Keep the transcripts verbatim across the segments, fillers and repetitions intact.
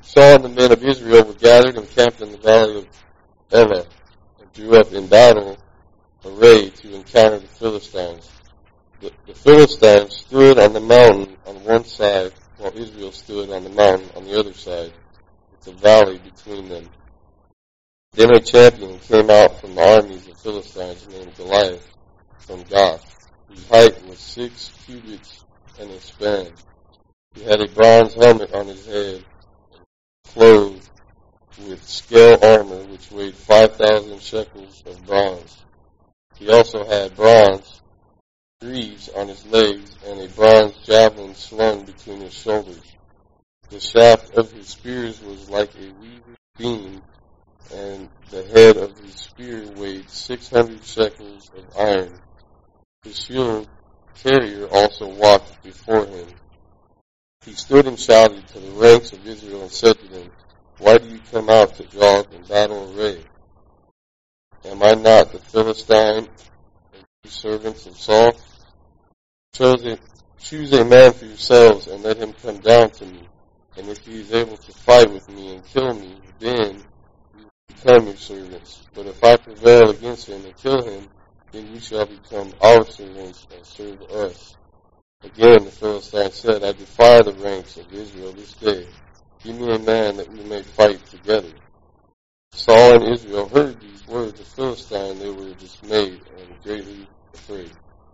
Saul and the men of Israel were gathered and camped in the valley of Elah, and drew up in battle array to encounter the Philistines. The, the Philistines stood on the mountain on one side, while Israel stood on the mountain on the other side, with a valley between them. Then a champion came out from the armies of Philistines named Goliath from Gath, whose height was six cubits and a span. He had a bronze helmet on his head, clothed with scale armor, which weighed five thousand shekels of bronze. He also had bronze greaves on his legs, and a bronze javelin slung between his shoulders. The shaft of his spears was like a weaver's beam, and the head of his spear weighed six hundred shekels of iron. His shield carrier also walked before him. He stood and shouted to the ranks of Israel and said to them, "Why do you come out to draw up in battle array? Am I not the Philistine and you servants of Saul? Choose a, choose a man for yourselves and let him come down to me. And if he is able to fight with me and kill me, then we will become your servants. But if I prevail against him and kill him, then you shall become our servants and serve us." Again the Philistine said, "I defy the ranks of Israel this day. Give me a man that we may fight together." Saul and Israel heard these words of Philistine. They were dismayed and greatly afraid.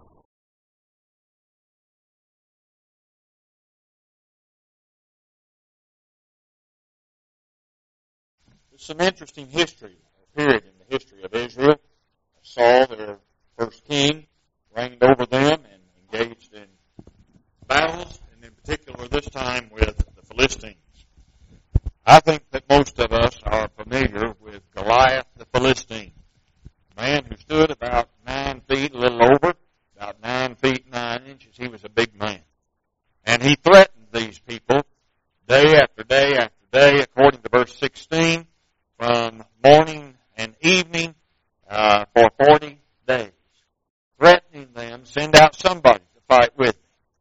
There's some interesting history, a period in the history of Israel. Saul, their first king, reigned over them and engaged in battles, and in particular this time with the Philistines. I think that most of us are familiar with Goliath the Philistine, a man who stood about nine feet, a little over, about nine feet nine inches. He was a big man. And he threatened these people day after day after day, according to verse sixteen, from morning and evening uh, for forty days, threatening them, send out somebody to fight with me.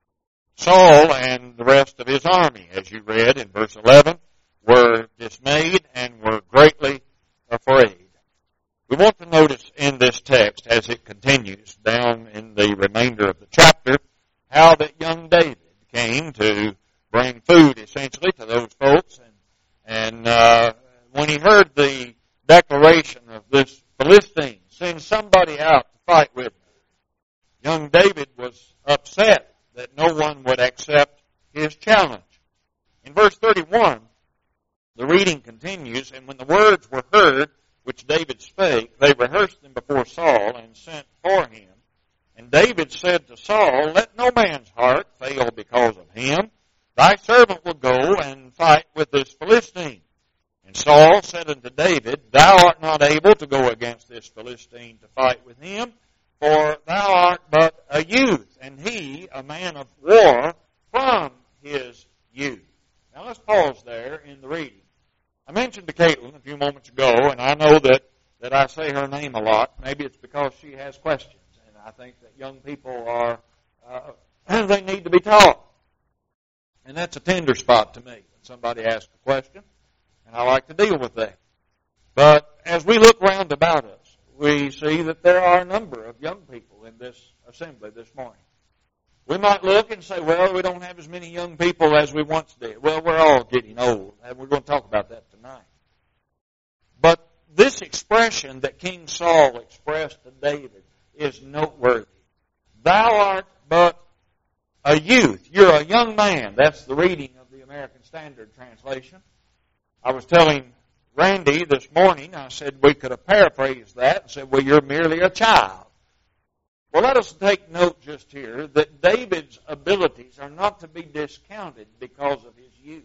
Saul and the rest of his army, as you read in verse eleven, were dismayed and were greatly afraid. We want to notice in this text, as it continues down in the remainder of the chapter, how that young David came to bring food, essentially, to those folks. And, and uh, when he heard the declaration of this Philistine, send somebody out to fight with me, young David was upset that no one would accept his challenge. In verse thirty-one, the reading continues, "And when the words were heard, which David spake, they rehearsed them before Saul and sent for him. And David said to Saul, Let no man's heart fail because of him. Thy servant will go and fight with this Philistine. And Saul said unto David, Thou art not able to go against this Philistine to fight with him, for thou art but a youth, and he a man of war from his youth." Now let's pause there in the reading. I mentioned to Caitlin a few moments ago, and I know that, that I say her name a lot. Maybe it's because she has questions, and I think that young people are, uh, they need to be taught. And that's a tender spot to me when somebody asks a question, and I like to deal with that. But as we look round about us, we see that there are a number of young people in this assembly this morning. We might look and say, well, we don't have as many young people as we once did. Well, we're all getting old, and we're going to talk about that tonight. But this expression that King Saul expressed to David is noteworthy. Thou art but a youth. You're a young man. That's the reading of the American Standard Translation. I was telling Randy this morning, I said we could have paraphrased that and said, well, you're merely a child. Well, let us take note just here that David's abilities are not to be discounted because of his youth.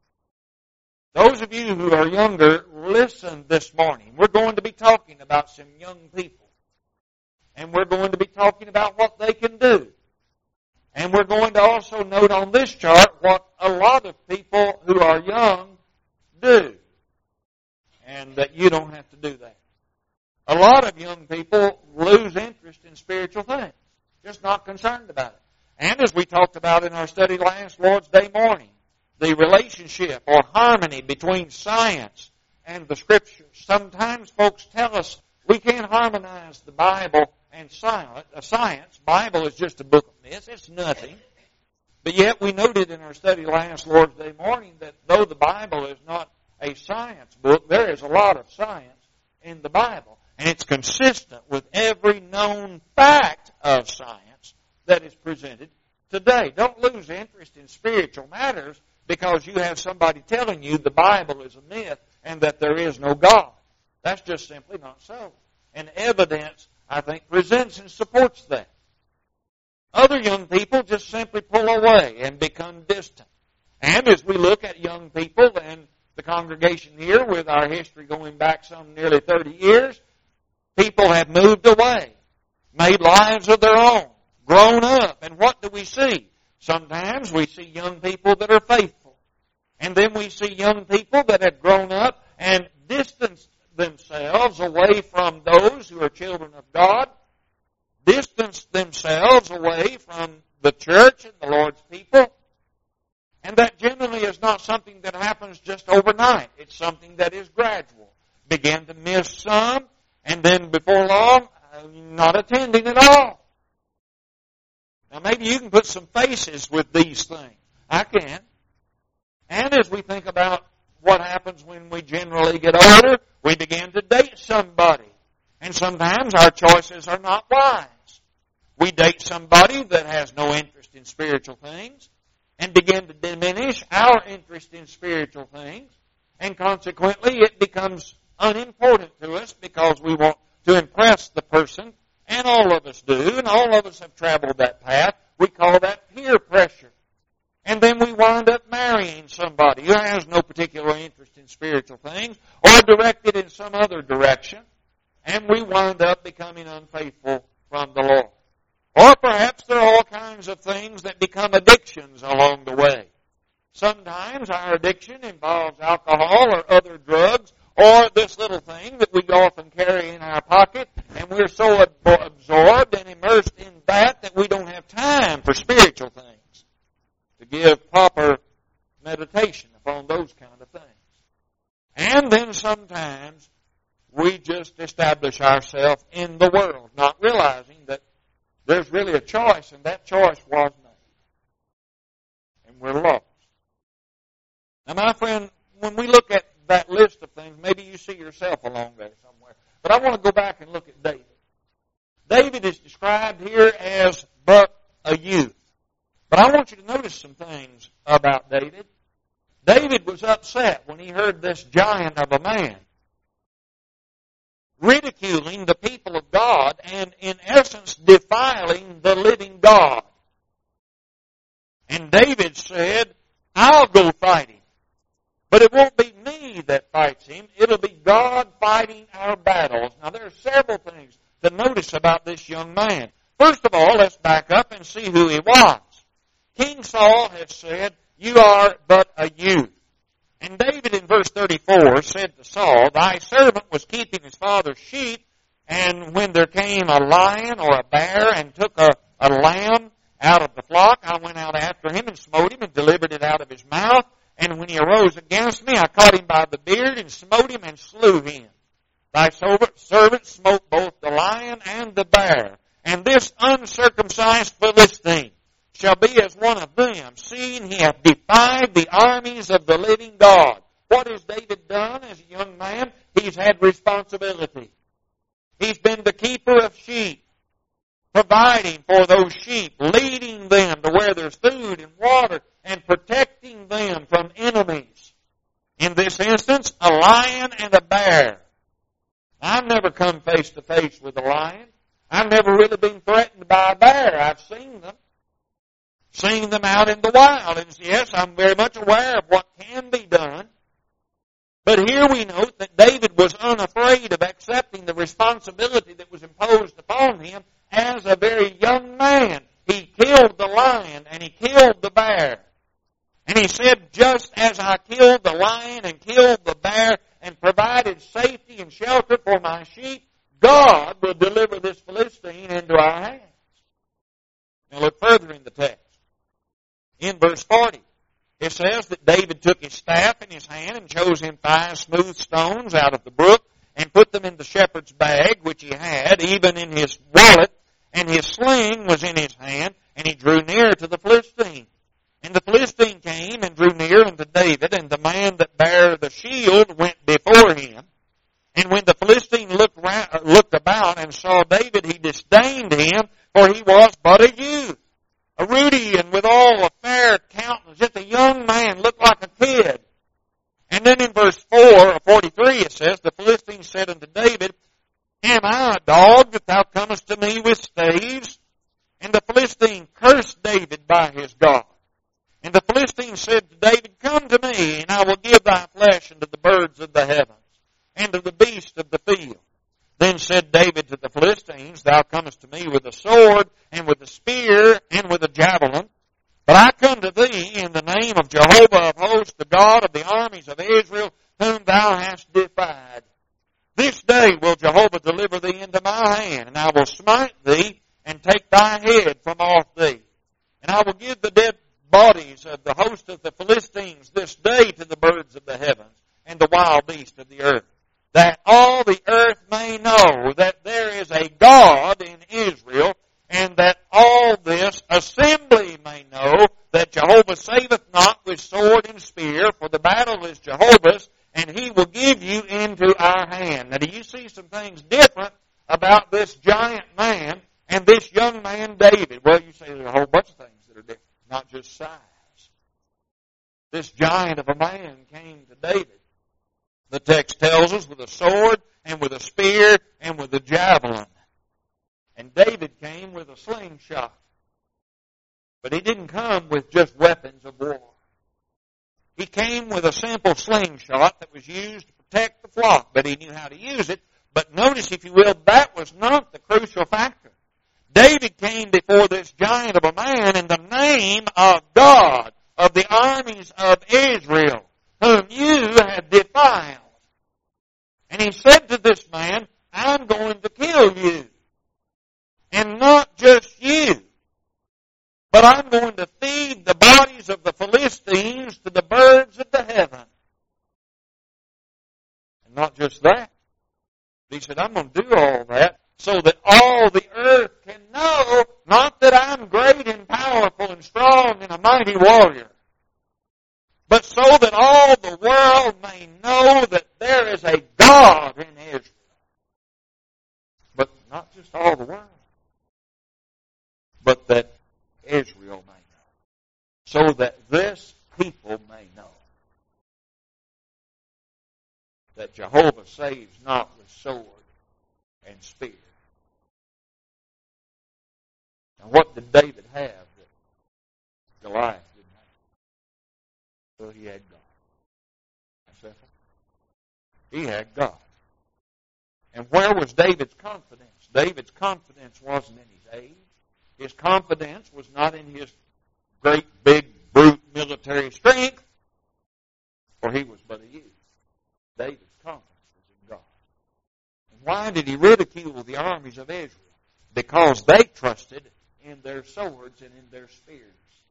Those of you who are younger, listen this morning. We're going to be talking about some young people. And we're going to be talking about what they can do. And we're going to also note on this chart what a lot of people who are young do. And that you don't have to do that. A lot of young people lose interest in spiritual things. Just not concerned about it. And as we talked about in our study last Lord's Day morning, the relationship or harmony between science and the Scriptures. Sometimes folks tell us we can't harmonize the Bible and science. Bible is just a book of myths. It's nothing. But yet we noted in our study last Lord's Day morning that though the Bible is not a science book, there is a lot of science in the Bible. And it's consistent with every known fact of science that is presented today. Don't lose interest in spiritual matters because you have somebody telling you the Bible is a myth and that there is no God. That's just simply not so. And evidence, I think, presents and supports that. Other young people just simply pull away and become distant. And as we look at young people and the congregation here with our history going back some nearly thirty years, people have moved away, made lives of their own, grown up. And what do we see? Sometimes we see young people that are faithful. And then we see young people that have grown up and distanced themselves away from those who are children of God, distanced themselves away from the church and the Lord's people. And that generally is not something that happens just overnight. It's something that is gradual. Begin to miss some, and then before long, not attending at all. Now maybe you can put some faces with these things. I can. And as we think about what happens when we generally get older, we begin to date somebody. And sometimes our choices are not wise. We date somebody that has no interest in spiritual things and begin to diminish our interest in spiritual things. And consequently, it becomes unimportant to us because we want to impress the person. And all of us do, and all of us have traveled that path. We call that peer pressure. And then we wind up marrying somebody who has no particular interest in spiritual things or directed in some other direction. And we wind up becoming unfaithful from the Lord. Or perhaps there are all kinds of things that become addictions along the way. Sometimes our addiction involves alcohol or other drugs or this little thing that we often carry in our pocket, and we're so ab- absorbed and immersed in that that we don't have time for spiritual things, to give proper meditation upon those kind of things. And then sometimes we just establish ourselves in the world, not realizing that there's really a choice, and that choice was made. And we're lost. Now, my friend, when we look at that list of things, maybe you see yourself along there somewhere. But I want to go back and look at David. David is described here as but a youth. But I want you to notice some things about David. David was upset when he heard this giant of a man ridiculing the people of God and, in essence, defiling the living God. And David said, I'll go fight him. But it won't be me that fights him. It'll be God fighting our battles. Now, there are several things to notice about this young man. First of all, let's back up and see who he was. King Saul has said, you are but a youth. And David in verse thirty-four said to Saul, thy servant was keeping his father's sheep, and when there came a lion or a bear and took a, a lamb out of the flock, I went out after him and smote him and delivered it out of his mouth. And when he arose against me, I caught him by the beard and smote him and slew him. Thy servant smote both the lion and the bear. And this uncircumcised Philistine shall be as one of them, seeing he hath defied the armies of the living God. What has David done as a young man? He's had responsibility. He's been the keeper of sheep, providing for those sheep, leading them to where there's food and water, and protecting them from enemies. In this instance, a lion and a bear. I've never come face to face with a lion. I've never really been threatened by a bear. I've seen them. Seen them out in the wild. And yes, I'm very much aware of what can be done. But here we note that David was unafraid of accepting the responsibility that was imposed upon him as a very young man. He killed the lion and he killed the bear. And he said, just as I killed the lion and killed the bear and provided safety and shelter for my sheep, God will deliver this Philistine into our hands. Now look further in the text. In verse forty, It says that David took his staff in his hand and chose him five smooth stones out of the brook and put them in the shepherd's bag, which he had, even in his wallet, and his sling was in his hand, and he drew near to the Philistine. And the Philistine came and drew near unto David, and the man that bare the shield went before him. And when the Philistine looked round, looked about and saw David, he disdained him, for he was but a youth, a ruddy and withal a fair countenance, just a young man, looked like a kid. And then in verse four or forty-three it says, the Philistine said unto David, Am I a dog that thou comest to me with staves? And the Philistine cursed David by his God. And the Philistine said to David, Come to me, and I will give thy flesh unto the birds of the heavens, and to the beasts of the field. Then said David to the Philistines, Thou comest to me with a sword, and with a spear, and with a javelin. But I come to thee in the name of Jehovah of hosts, the God of the armies of Israel, whom thou hast defied. This day will Jehovah deliver thee into my hand, and I will smite thee, and take thy head from off thee. And I will give the dead bodies of the host of the Philistines this day to the birds of the heavens, and the wild beasts of the earth, that all the earth may know that there is a God in Israel, and that all this assembly may know that Jehovah saveth not with sword and spear, for the battle is Jehovah's, and he will give you into our hand. Now, do you see some things different about this giant man and this young man David? Well, you say there's a whole bunch of things that are different, not just size. This giant of a man came to David. The text tells us with a sword and with a spear and with a javelin. And David came with a slingshot. But he didn't come with just weapons of war. He came with a simple slingshot that was used to protect the flock, but he knew how to use it. But notice, if you will, that was not the crucial factor. David came before this giant of a man in the name of God, of the armies of Israel, whom you have defiled. And he said to this man, I'm going to kill you. And not just you, but I'm going to feed the bodies of the Philistines to the birds of the heaven. And not just that. He said, I'm going to do all that so that all the earth can know, not that I'm great and powerful and strong and a mighty warrior, but so that all the world may know that there is a God in Israel. But not just all the world, but that Israel may know. So that this people may know that Jehovah saves not with sword and spear. Now, what did David have that Goliath didn't have? Well, he had God. That's simple. He had God. And where was David's confidence? David's confidence wasn't in his age. His confidence was not in his great, big, brute military strength, for he was but a youth. David's confidence was in God. And why did he ridicule the armies of Israel? Because they trusted in their swords and in their spears.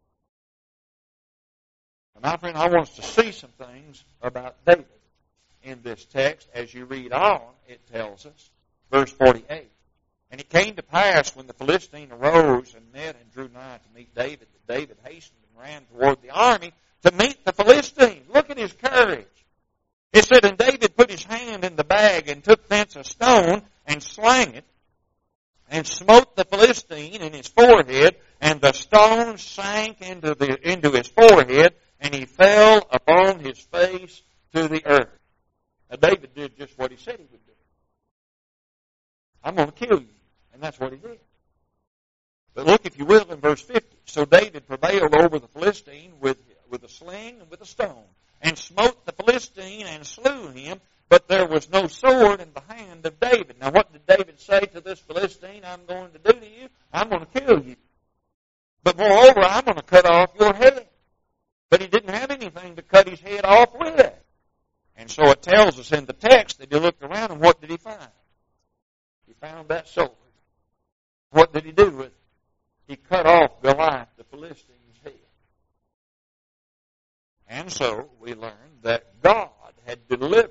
Now, my friend, I want us to see some things about David in this text. As you read on, it tells us, verse forty-eight, And it came to pass when the Philistine arose and met and drew nigh to meet David, that David hastened and ran toward the army to meet the Philistine. Look at his courage. It said, And David put his hand in the bag and took thence a stone and slang it and smote the Philistine in his forehead, and the stone sank into the into his forehead, and he fell upon his face to the earth. Now David did just what he said he would do. I'm going to kill you. And that's what he did. But look, if you will, in verse fifty. So David prevailed over the Philistine with, with a sling and with a stone, and smote the Philistine and slew him, but there was no sword in the hand of David. Now what did David say to this Philistine? I'm going to do to you? I'm going to kill you. But moreover, I'm going to cut off your head. But he didn't have anything to cut his head off with. And so it tells us in the text that he looked around, and what did he find? He found that sword. What did he do with it? He cut off Goliath, the Philistine's head. And so we learn that God had delivered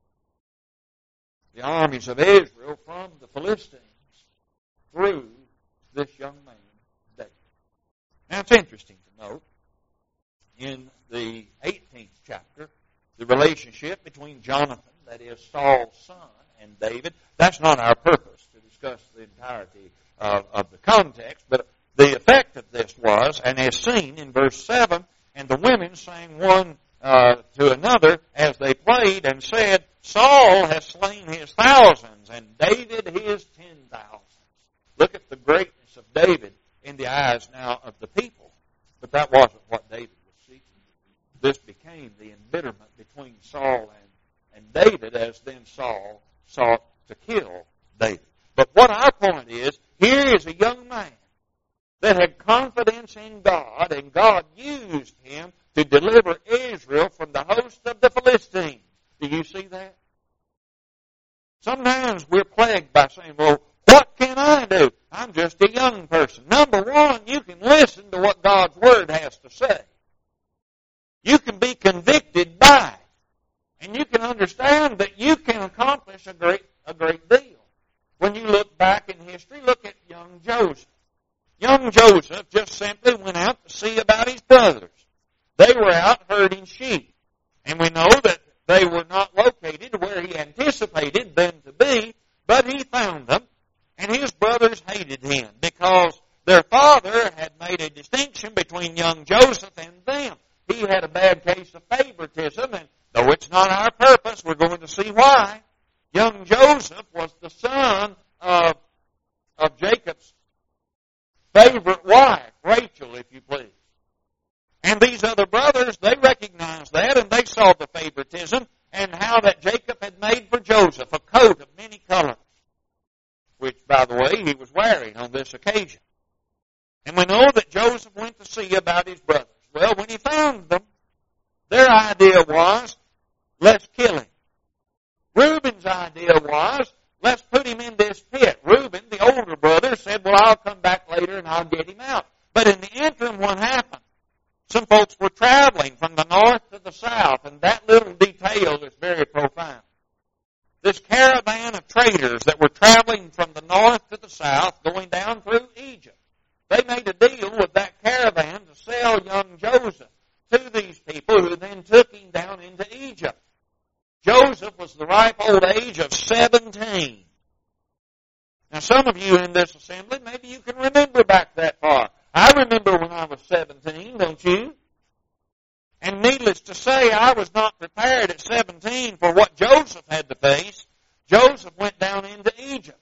the armies of Israel from the Philistines through this young man, David. Now it's interesting to note in the eighteenth chapter, the relationship between Jonathan, that is Saul's son, and David. That's not our purpose to discuss the entirety of, of the context, but the effect of this was, and as seen in verse seven, and the women sang one uh, to another as they played and said, Saul has slain his thousands and David his ten thousands. Look at the greatness of David in the eyes now of the people. But that wasn't what David was seeking. This became the embitterment between Saul and, and David, as then Saul sought to kill David. But what our point is, here is a young man that had confidence in God, and God used him to deliver Israel from the host of the Philistines. Do you see that? Sometimes we're plagued by saying, well, what can I do? I'm just a young person. Number one, you can listen to what God's Word has to say. You can be convicted by it. And you can understand that you can accomplish a great, a great deal. When you look back in history, look at young Joseph. Young Joseph just simply went out to see about his brothers. They were out herding sheep. And we know that they were not located where he anticipated them to be, but he found them, and his brothers hated him because their father had made a distinction between young Joseph and them. He had a bad case of favoritism, and though it's not our purpose, we're going to see why. Young Joseph was the son of, of Jacob's favorite wife, Rachel, if you please. And these other brothers, they recognized that, and they saw the favoritism and how that Jacob had made for Joseph a coat of many colors, which, by the way, he was wearing on this occasion. And we know that Joseph went to see about his brothers. Well, when he found them, their idea was, let's kill him. Reuben's idea was, let's put him in this pit. Reuben, the older brother, said, well, I'll come back later and I'll get him out. But in the interim, what happened? Some folks were traveling from the north to the south, and that little detail is very profound. This caravan of traders that were traveling from the north to the south, going down through Egypt, they made a deal with that caravan to sell young Joseph to these people who then took him down into Egypt. Joseph was the ripe old age of seventeen. Now, some of you in this assembly, maybe you can remember back that far. I remember when I was seventeen, don't you? And needless to say, I was not prepared at seventeen for what Joseph had to face. Joseph went down into Egypt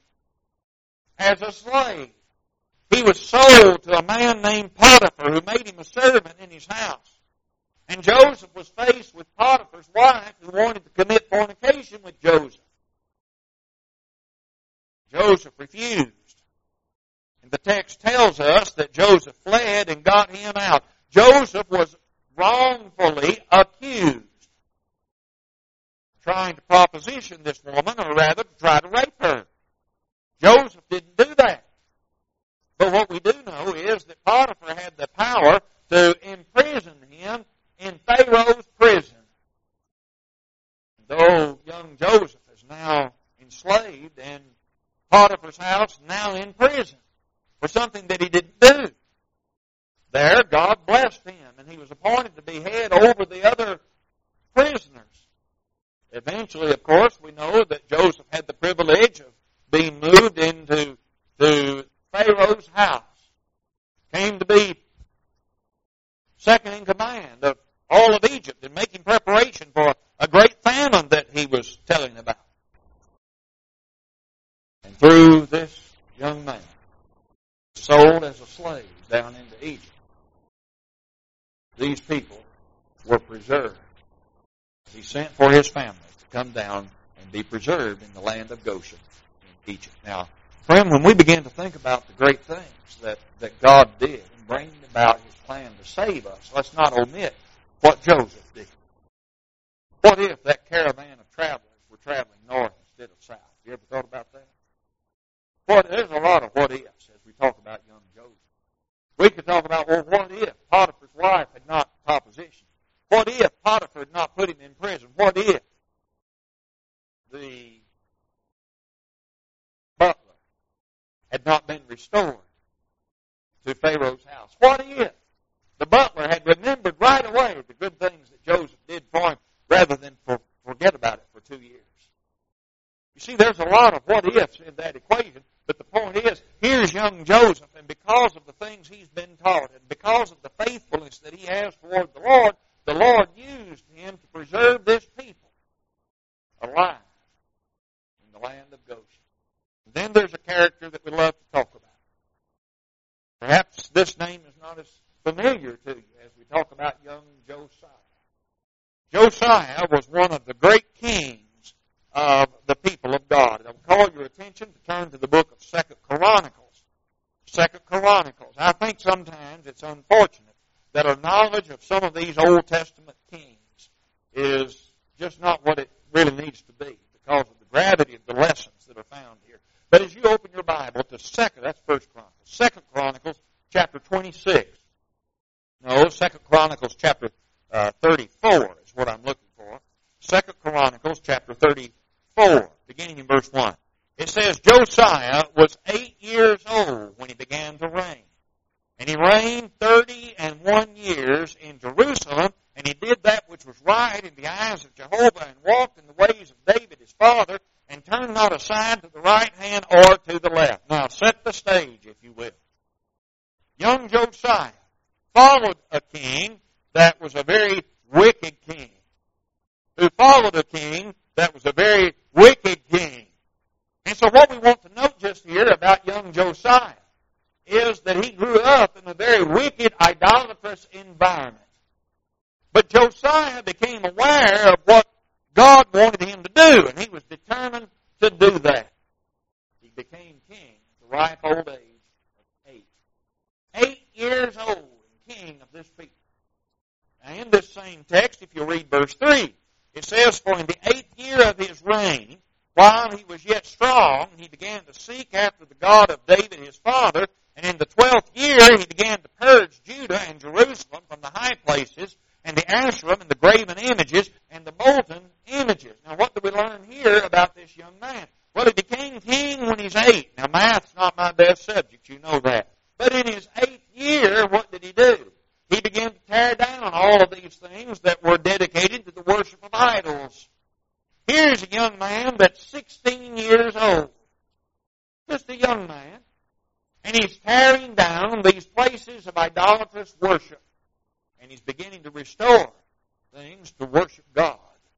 as a slave. He was sold to a man named Potiphar who made him a servant in his house. And Joseph was faced with Potiphar's wife who wanted to commit fornication with Joseph. Joseph refused. And the text tells us that Joseph fled and got him out. Joseph was wrongfully accused, trying to proposition this woman, or rather to try to rape her. Joseph didn't do that. But what we do know is that Potiphar had the power to imprison him in Pharaoh's prison. Though young Joseph is now enslaved in Potiphar's house, now in prison for something that he didn't do. There, God blessed him, and he was appointed to be head over the other prisoners. Eventually, of course, we know that Joseph had the privilege of being moved into to Pharaoh's house. Came to be second in command of all of Egypt and making preparation for a great famine that he was telling about. And through this young man, sold as a slave down into Egypt, these people were preserved. He sent for his family to come down and be preserved in the land of Goshen in Egypt. Now, friend, when we begin to think about the great things that, that God did in bringing about his plan to save us, let's not omit what Joseph did. What if that caravan of travelers were traveling north instead of south? You ever thought about that? What, there's a lot of what ifs as we talk about young Joseph. We could talk about, well, what if Potiphar's wife had not propositioned? What if Potiphar had not put him in prison? What if the butler had not been restored to Pharaoh's house? What if the butler had remembered right away the good things that Joseph did for him rather than for, forget about it for two years? You see, there's a lot of what ifs in that equation, but the point is, here's young Joseph, and because of the things he's been taught, and because of the faithfulness that he has toward the Lord, the Lord used him to preserve this people alive in the land of Goshen. And then there's a character that we love to talk about. Perhaps this name is not as familiar to you as we talk about young Josiah. Josiah was one of the great kings of the people of God. I'll call your attention to turn to the book of Second Chronicles. Second Chronicles. I think sometimes it's unfortunate that our knowledge of some of these Old Testament kings is just not what it really needs to be because of the gravity of the lessons that are found here. But as you open your Bible to Second, that's First Chronicles, Second Chronicles chapter twenty-six. No, Second Chronicles chapter uh, thirty-four is what I'm looking for. Second Chronicles chapter thirty-four, beginning in verse one. It says, Josiah was eight years old when he began to reign. And he reigned thirty and one years in Jerusalem, and he did that which was right in the eyes of Jehovah, and walked in the ways of David his father, and turned not aside to the right hand or to the left. Now set the stage, if you will. Young Josiah followed a king that was a very wicked king, who followed a king that was a very wicked king. And so what we want to note just here about young Josiah is that he grew up in a very wicked, idolatrous environment. But Josiah became aware of what God wanted him to do, and he was determined to do that. He became king at the ripe old age of eight. Eight years old and king of this people. Now in this same text, if you read verse three, it says, For in the eighth year of his reign, while he was yet strong, he began to seek after the God of David his father, and in the twelfth year he began to purge Judah and Jerusalem from the high places, and the Asherim and the graven images, and the molten images. Now what do we learn here about this young man? Well, he became king when he's eight. Now math's not my best subject, you know that. But in his eighth year, what did he do? He began to tear down all of these things that were dedicated to the worship of idols. Here's a young man that's sixteen years old. Just a young man. And he's tearing down these places of idolatrous worship. And he's beginning to restore things to worship God.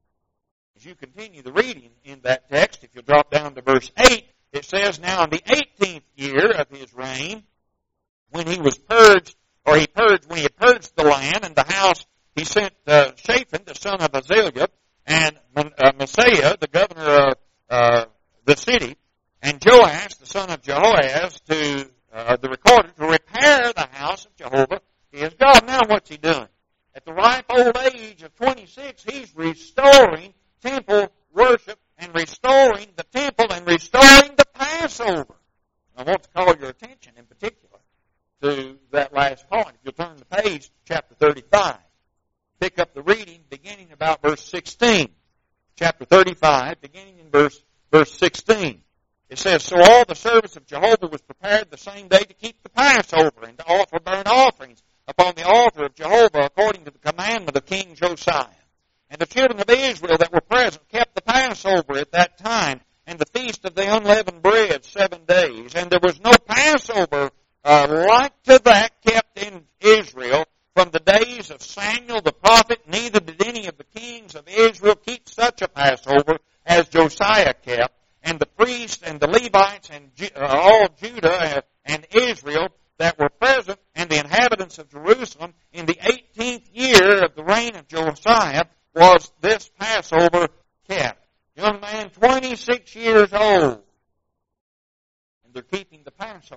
As you continue the reading in that text, if you drop down to verse eight, it says, Now in the eighteenth year of his reign, when he was purged, or he purged, when he had purged the land and the house, he sent uh, Shaphan, the son of Azaliah, and uh, Messiah, the governor of uh, the city, and Joash, the son of Jehoaz, to uh, the recorder, to repair the house of Jehovah, his God. Now what's he doing? At the ripe old age of twenty-six, he's restoring temple worship and restoring the temple and restoring the Passover. I want to call your attention in particular to that last point. If you'll turn the page, chapter thirty-five. Pick up the reading beginning about verse sixteen. Chapter thirty-five, beginning in verse, verse sixteen. It says, So all the service of Jehovah was prepared the same day to keep the Passover and to offer burnt offerings upon the altar of Jehovah according to the commandment of King Josiah. And the children of Israel that were present kept the Passover at that time and the feast of the unleavened bread seven days. And there was no Passover uh, like to that kept in Israel from the days of Samuel the prophet, neither did any of the kings of Israel keep such a Passover as Josiah kept. And the priests and the Levites and uh, all Judah and Israel that were present and the inhabitants of Jerusalem in the eighteenth year of the reign of Josiah was this Passover kept. Young man, twenty-six years old, and they're keeping the Passover.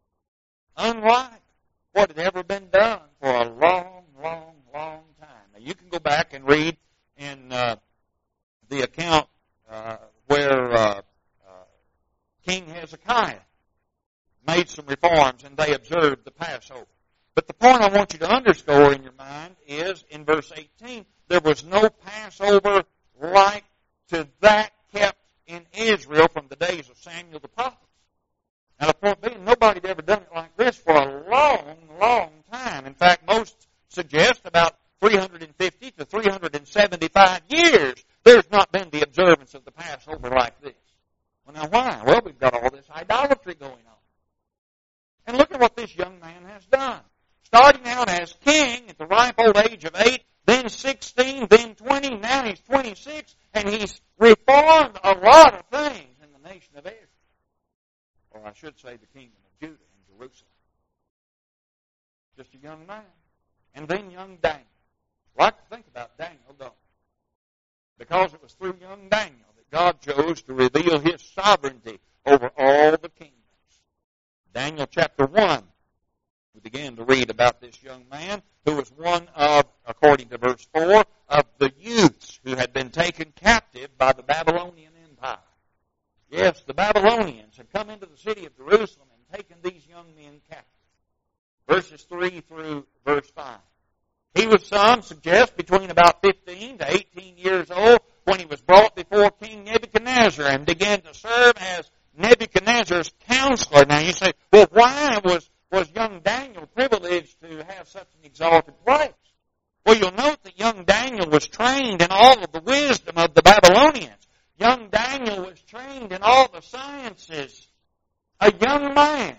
Unlike what had ever been done for a long, long, long time. Now you can go back and read in uh, the account uh, where uh, uh, King Hezekiah made some reforms and they observed the Passover. But the point I want you to underscore in your mind is, in verse eighteen, there was no Passover like to that kept in Israel from the days of Samuel the prophet. Now the point being, nobody had ever done it like this for a long, long time. In fact, most suggest about three hundred fifty to three hundred seventy-five years there's not been the observance of the Passover like this. Well, now why? Well, we've got all this idolatry going on. And look at what this young man has done. Starting out as king at the ripe old age of eight, then sixteen, then twenty, now he's twenty-six, and he's reformed a lot of things in the nation of Israel. Or I should say the kingdom of Judah and Jerusalem. Just a young man. And then young Daniel. I like to think about Daniel, don't I? Because it was through young Daniel that God chose to reveal His sovereignty over all the kingdoms. Daniel chapter one. We began to read about this young man who was one of, according to verse four, of the youths who had been taken captive by the Babylonian Empire. Yes, the Babylonians had come into the city of Jerusalem and taken these young men captive. Verses three through verse five. He was, some suggest, between about fifteen to eighteen years old when he was brought before King Nebuchadnezzar and began to serve as Nebuchadnezzar's counselor. Now you say, well, why was, was young Daniel privileged to have such an exalted place? Well, you'll note that young Daniel was trained in all of the wisdom of the Babylonians. Young Daniel was trained in all the sciences. A young man.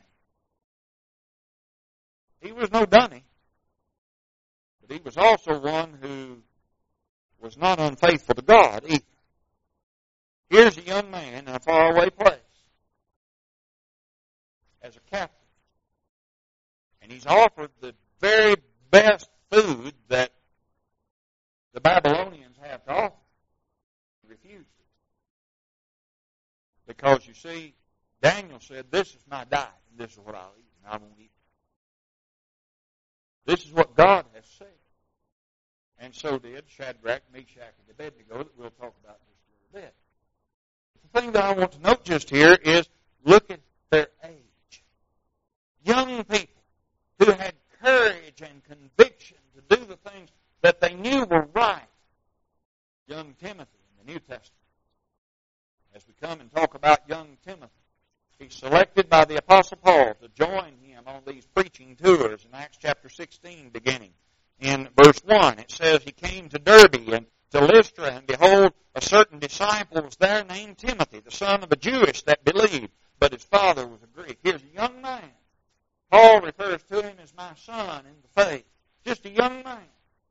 He was no dummy. But he was also one who was not unfaithful to God either. Here's a young man in a faraway place as a captive. And he's offered the very best food that the Babylonians have to offer. He refused it. Because, you see, Daniel said, this is my diet, and this is what I'll eat, and I won't eat that. This is what God has said. And so did Shadrach, Meshach, and Abednego, that we'll talk about in just a little bit. The thing that I want to note just here is, look at their age. Young people who had courage and conviction to do the things that they knew were right. Young Timothy in the New Testament. As we come and talk about young Timothy, he's selected by the Apostle Paul to join him on these preaching tours in Acts chapter sixteen beginning. In verse one, it says, he came to Derbe and to Lystra, and behold, a certain disciple was there named Timothy, the son of a Jewish that believed, but his father was a Greek. Here's a young man. Paul refers to him as my son in the faith. Just a young man.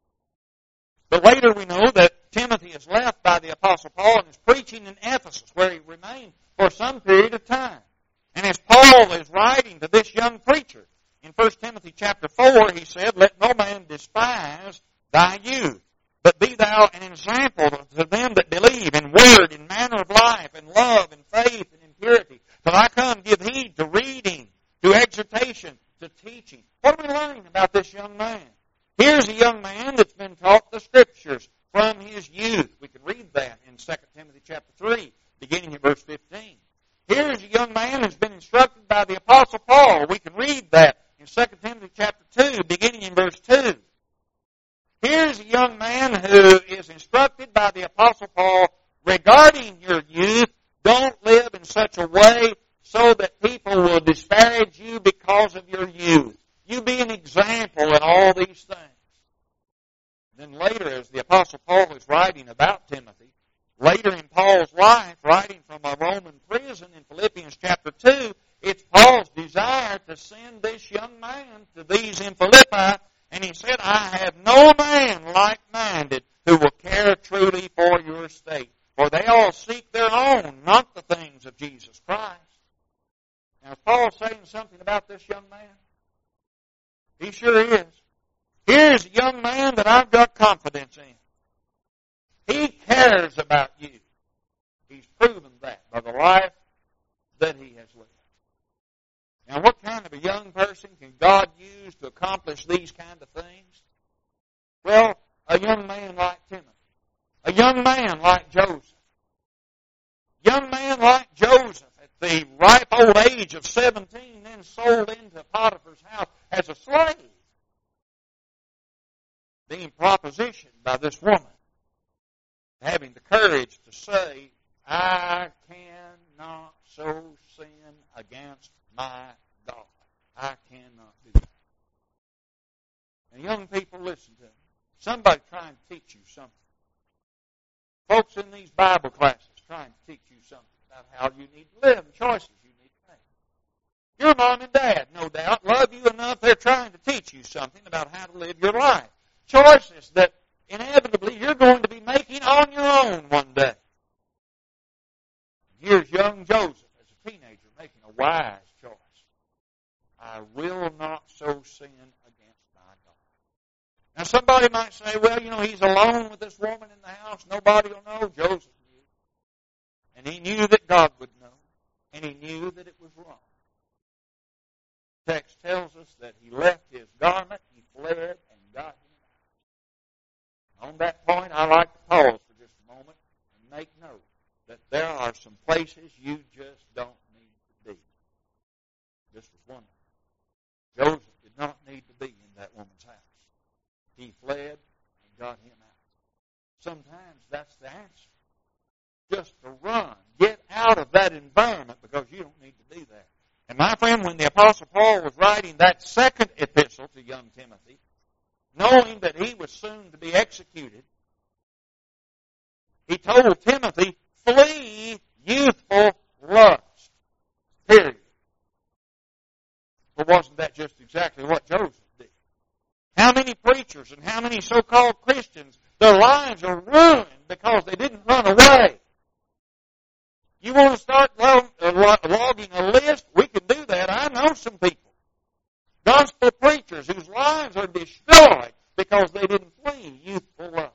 But later we know that Timothy is left by the Apostle Paul and is preaching in Ephesus, where he remained for some period of time. And as Paul is writing to this young preacher, in First Timothy chapter four, he said, let no man despise thy youth, but be thou an example to them that believe in word, in manner of life, in love, in faith, and in purity. Till I come, give heed to reading, to exhortation, to teaching. What are we learning about this young man? Here's a young man that's been taught the Scriptures from his youth. We can read that in Second Timothy chapter three, beginning at verse fifteen. Here's a young man who's been instructed by the Apostle Paul. We can read that in Second Timothy chapter two, beginning in verse two. Here's a young man who is instructed by the Apostle Paul regarding your youth. Don't live in such a way so that people will disparage you because of your youth. You be an example in all these things. Then later, as the Apostle Paul is writing about Timothy, later in Paul's life, writing from a Roman prison in Philippians chapter two, it's Paul's desire to send this young man to these in Philippi, and he said, I have no man like-minded who will care truly for your state, for they all seek their own, not the things of Jesus Christ. Now, is Paul saying something about this young man? He sure is. Here's a young man that I've got confidence in. He cares about you. He's proven that by the life that he has lived. Now, what kind of a young person can God use to accomplish these kind of things? Well, a young man like Timothy. A young man like Joseph. Young man like Joseph at the ripe old age of seventeen, then sold into Potiphar's house as a slave. being propositioned by this woman, having the courage to say, I cannot so sin against my God. I cannot do that. And young people, listen to me. Somebody trying to teach you something. Folks in these Bible classes trying to teach you something about how you need to live and choices you need to make. Your mom and dad, no doubt, love you enough. They're trying to teach you something about how to live your life. Choices that inevitably you're going to be making on your own one day. Here's young Joseph as a teenager making a wise choice. I will not so sin against my God. Now somebody might say, well, you know, he's alone with this woman in the house. Nobody will know. Joseph knew. And he knew that God would know. And he knew that it was wrong. The text tells us that he left his garment, he fled, and got him out. On that point, I like to pause for just a moment and make note that there are some places you just don't need to be. This was one of them. Joseph did not need to be in that woman's house. He fled and got him out. Sometimes that's the answer. Just to run. Get out of that environment because you don't need to be there. And my friend, when the Apostle Paul was writing that second epistle to young Timothy, knowing that he was soon to be executed, he told Timothy, flee youthful lust. Period. But wasn't that just exactly what Joseph did? How many preachers and how many so-called Christians, their lives are ruined because they didn't run away? You want to start log, uh, logging a list? We can do that. I know some people. Gospel preachers whose lives are destroyed because they didn't flee youthful lust.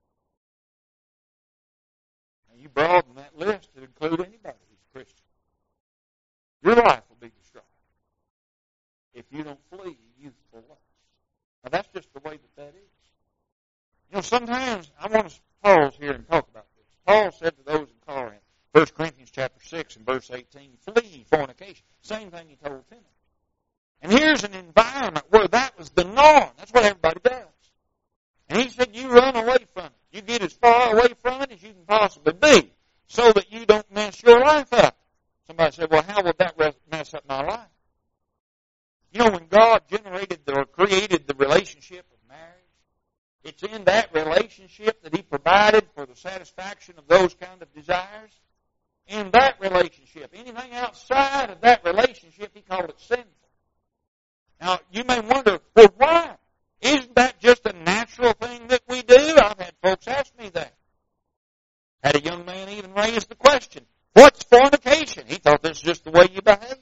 Now you broaden that list to include anybody who's a Christian. Your life will be destroyed if you don't flee youthful lust. Now that's just the way that that is. You know, sometimes I want to pause here and talk about this. Paul said to those in Corinth, First Corinthians chapter six and verse eighteen, flee fornication. Same thing he told Timothy. And here's an environment where that was the norm. That's what everybody does. And he said, you run away from it. You get as far away from it as you can possibly be so that you don't mess your life up. Somebody said, well, how will that mess up my life? You know, when God generated the, or created the relationship of marriage, it's in that relationship that he provided for the satisfaction of those kind of desires. In that relationship, anything outside of that relationship, he called it sinful. Now, you may wonder, well, why? Isn't that just a natural thing that we do? I've had folks ask me that. Had a young man even raise the question, what's fornication? He thought this is just the way you behave.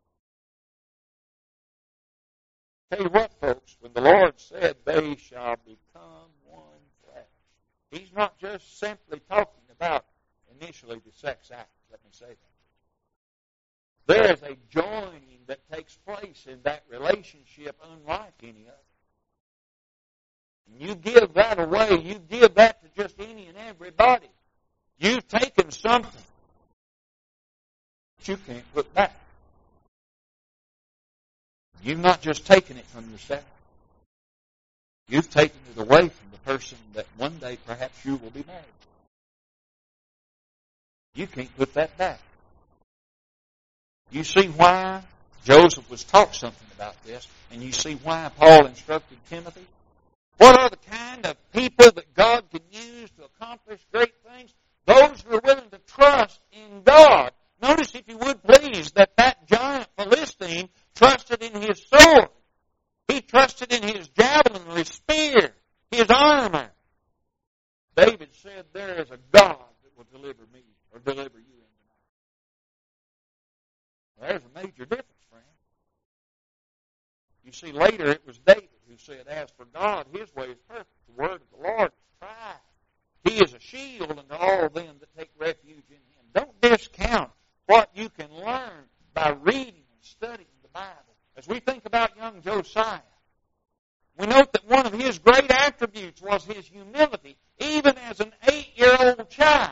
Tell you what, folks, when the Lord said, they shall become one flesh, he's not just simply talking about initially the sex act. Let me say that. There is a joining that takes place in that relationship unlike any other. And you give that away, you give that to just any and everybody. You've taken something that you can't put back. You've not just taken it from yourself. You've taken it away from the person that one day perhaps you will be married to. You can't put that back. You see why Joseph was taught something about this, and you see why Paul instructed Timothy? What are the kind of people that God can use to accomplish great things? Those who are willing to trust in God. Notice, if you would please, that that giant Philistine trusted in his sword. He trusted in his javelin or his spear, his armor. David said, there is a God that will deliver me or deliver you into mine. Well, there's a major difference, friend. You see, later it was David who said, as for God, his way is perfect. The word of the Lord is tried. He is a shield unto all them that take refuge in him. Don't discount what you can learn by reading and studying the Bible. As we think about young Josiah, we note that one of his great attributes was his humility, even as an eight-year-old child.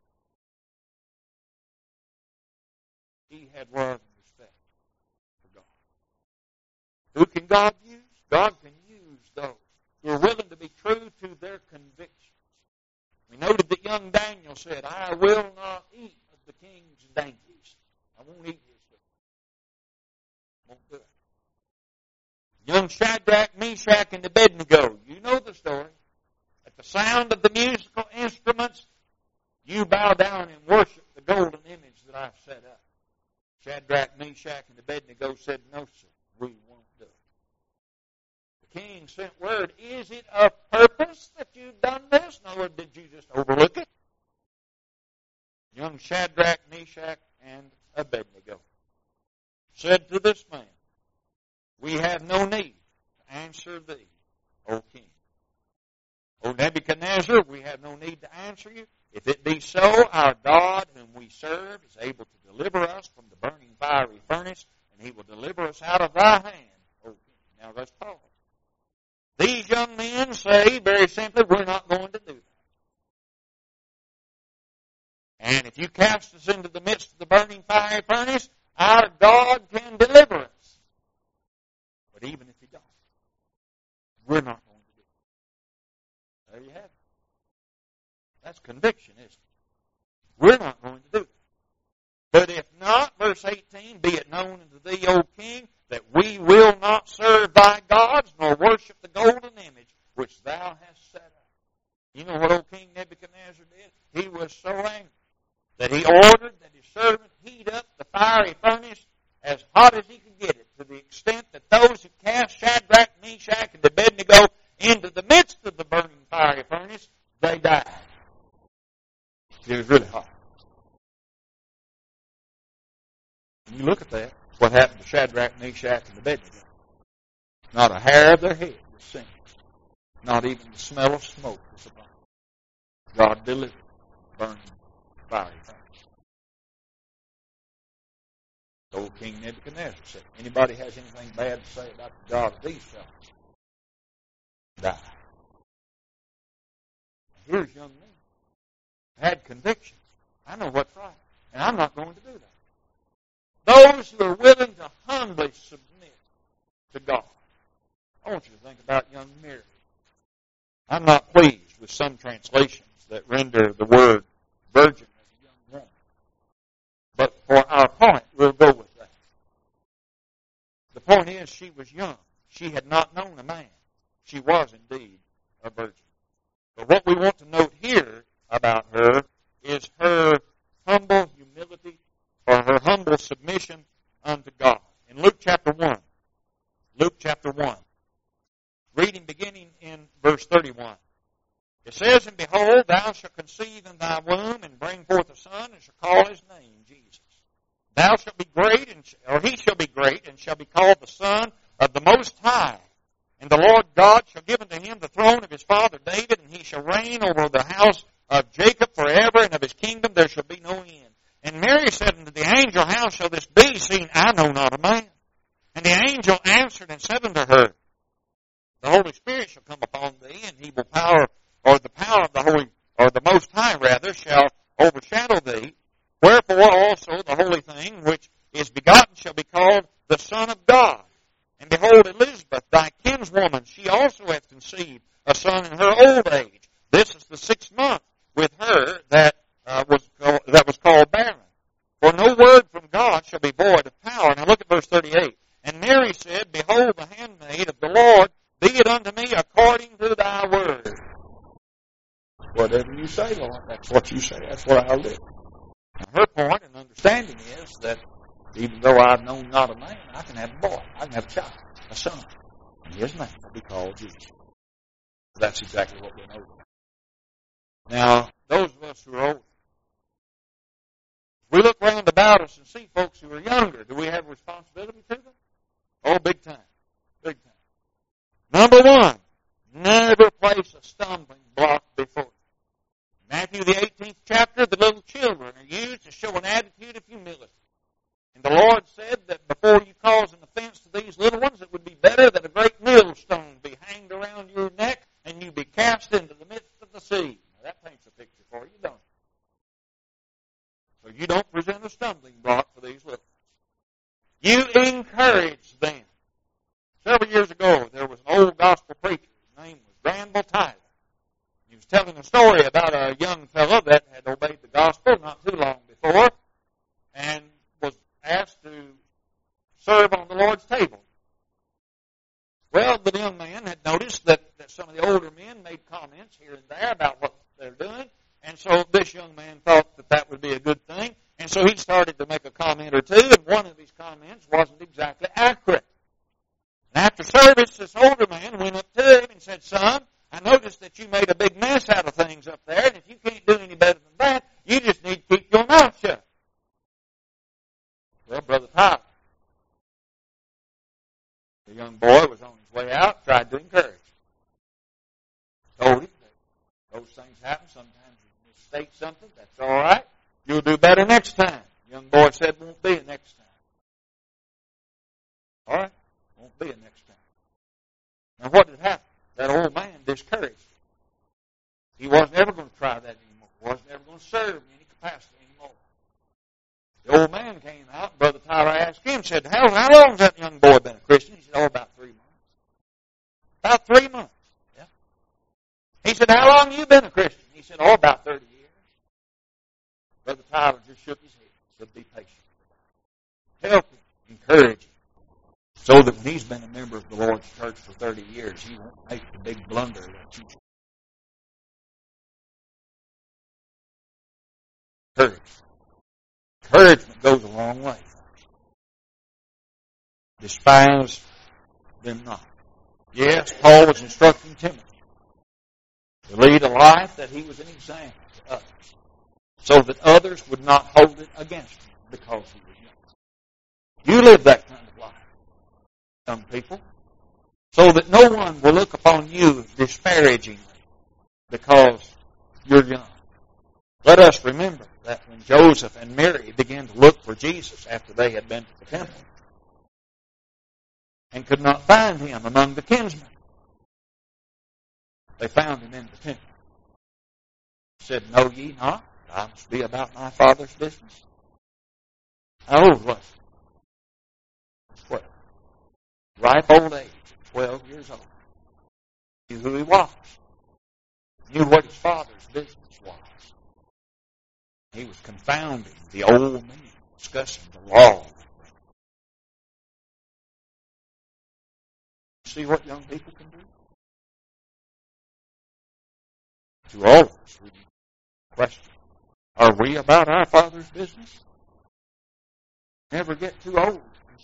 He had love and respect for God. Who can God use? God can use those who are willing willing to be true to their convictions. We noted that young Daniel said, I will not eat of the king's dainties. I won't eat his food. Won't do it. Young Shadrach, Meshach, and Abednego, you know the story. At the sound of the musical instruments, you bow down and worship the golden image that I've set up. Shadrach, Meshach, and Abednego said, no, sir, we won't do it. The king sent word, is it of purpose that you've done this? Or did you just overlook it? Young Shadrach, Meshach, and Abednego said to this man, we have no need to answer thee, O king. O Nebuchadnezzar, we have no need to answer you. If it be so, our God whom we serve is able to deliver us from the burning fiery furnace, and he will deliver us out of thy hand, O king. Now let's pause. These young men say, very simply, we're not going to do that. And if you cast us into the midst of the burning fiery furnace, our God can deliver us. But even if he does, we're not going to do it. There you have it. That's conviction, isn't it? We're not going to do it. But if not, verse eighteen, be it known unto thee, O king, that we will not serve thy gods, nor worship the golden image which thou hast set up. You know what old King Nebuchadnezzar did? He was so angry that he ordered that his servant heat up the fiery furnace as hot as he could get it, to the extent that those who cast Shadrach, Meshach, and Abednego into the midst of the burning fiery furnace, they died. It was really hot. When you look at that, what happened to Shadrach, Meshach, and Abednego? Not a hair of their head was singed. Not even the smell of smoke was upon them. God delivered burning fiery furnace. Old King Nebuchadnezzar said, anybody has anything bad to say about the God of these fellows, die. Here's young men. Had conviction. I know what's right. And I'm not going to do that. Those who are willing to humbly submit to God. I want you to think about young Mary. I'm not pleased with some translations that render the word virgin as a young woman. But for our point, we'll go with that. The point is, she was young. She had not known a man. She was indeed a virgin. But what we want to note here about her is her humble humility, or her humble submission unto God. In Luke chapter one, Luke chapter one, reading beginning in verse thirty-one, it says, and behold, thou shalt conceive in thy womb, and bring forth a son, and shall call his name Jesus. Thou shalt be great, and sh- or he shall be great, and shall be called the Son of the Most High. And the Lord God shall give unto him the throne of his father David, and he shall reign over the house of Jacob forever, and of his kingdom there shall be no end. And Mary said unto the angel, how shall this be, seeing I know not a man? And the angel answered and said unto her, the Holy Spirit shall come upon thee, and he will power, or the power of the Holy, or the Most High rather, shall overshadow thee. Wherefore also the holy thing which is begotten shall be called the Son of God. And behold, Elizabeth, thy kinswoman, she also hath conceived a son in her old age. This is the sixth month with her that uh, was called, that was called barren. For no word from God shall be void of power. Now look at verse thirty-eight. And Mary said, behold, the handmaid of the Lord, be it unto me according to thy word. Whatever you say, Lord, that's what you say. That's what I'll do. Now, her point and understanding is that even though I've known not a man, I can have a boy. I can have a child, a son. And his name will be called Jesus. That's exactly what we know. Now, those of us who are older, we look round about us and see folks who are younger. Do we have a responsibility to them? Oh, big time. Big time. Number one, never place a stumbling block before them. Matthew the eighteenth chapter, the little children are used to show an attitude of humility. And the Lord said that before you cause an offense to these little ones, it would be better that a great millstone be hanged around your neck and you be cast into the midst of the sea. Now, that paints a picture for you, don't it? So you don't present a stumbling block for these little ones. You encourage them. Several years ago, there was an old gospel preacher. His name was Granville Tyler. He was telling a story about a young fellow that had obeyed the gospel not too long before and was asked to serve on the Lord's table. Well, the young man had noticed that, that some of the older men made comments here and there about what they're doing, and so this young man thought that that would be a good thing, and so he started to make a comment or two, and one of his comments wasn't exactly accurate. And after service, this older man went up to him and said, "Son, I noticed that you made a big mess out of things up there, and if you can't do any better than that, you just need to keep your mouth shut." Well, Brother Tyler, the young boy was on his way out, tried to encourage him. Told him that those things happen. Sometimes you mistake something. That's all right. You'll do better next time. The young boy said, "Won't be a next time." All right. Won't be a next time. Now what did happen? That old man discouraged him. He wasn't ever going to try that anymore. He wasn't ever going to serve in any capacity anymore. The old man came out, and Brother Tyler asked him, said, how, how long has that young boy been a Christian? He said, oh, about three months. About three months. Yeah. He said, how long have you been a Christian? He said, oh, about thirty years. Brother Tyler just shook his head and said, be patient. Help him. Encourage him. So that when he's been a member of the Lord's church for thirty years, he won't make the big blunder that you Encouragement. Encouragement goes a long way. Despise them not. Yes, Paul was instructing Timothy to lead a life that he was an example to others, so that others would not hold it against him because he was young. You live that kind of life, young people, so that no one will look upon you disparagingly because you're young. Let us remember that when Joseph and Mary began to look for Jesus after they had been to the temple and could not find him among the kinsmen, they found him in the temple. Said, know ye not that I must be about my Father's business? How old was he? Twelve. Ripe old age at twelve years old. Knew who he was. Knew what his Father's business was. He was confounding the old men, discussing the law. See what young people can do? To all of us, we question, are we about our Father's business? Never get too old.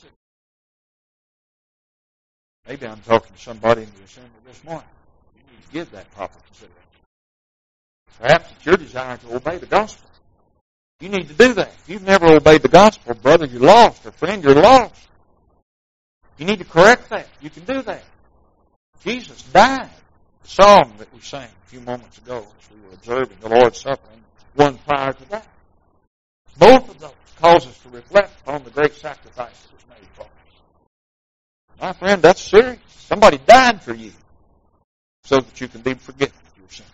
Maybe I'm talking to somebody in the assembly this morning. You need to give that proper consideration. Perhaps it's your desire to obey the gospel. You need to do that. If you've never obeyed the gospel, brother, you're lost. Or friend, you're lost. You need to correct that. You can do that. Jesus died. The song that we sang a few moments ago as we were observing the Lord's Supper and one prior to that. Both of those cause us to reflect on the great sacrifice that was made for us. My friend, that's serious. Somebody died for you so that you can be forgiven of your sins.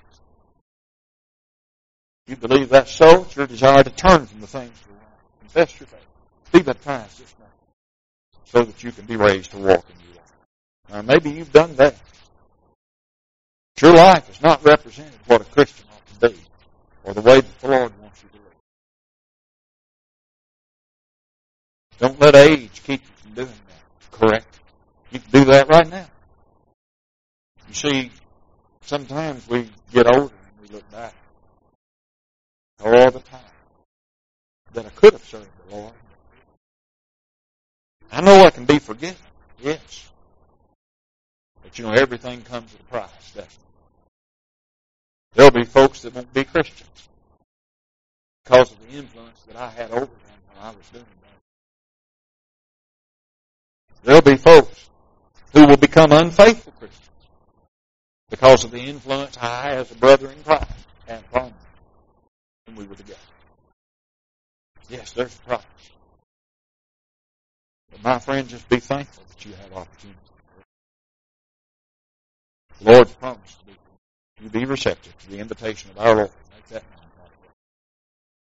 You believe that's so, it's your desire to turn from the things that are wrong. Confess your faith. Be baptized this morning so that you can be raised to walk in your life. Now, maybe you've done that. But your life is not represented what a Christian ought to be or the way that the Lord wants you to live. Don't let age keep you from doing that. Correct. You can do that right now. You see, sometimes we get older and we look back all the time that I could have served the Lord. I know I can be forgiven, yes. But you know, everything comes at a price, doesn't it? There'll be folks that won't be Christians because of the influence that I had over them when I was doing that. There'll be folks who will become unfaithful Christians because of the influence I, as a brother in Christ, had upon them when we were together. Yes, there's a price. But my friend, just be thankful that you have opportunity. The Lord promised to be, you be receptive to the invitation of our Lord. Make that known.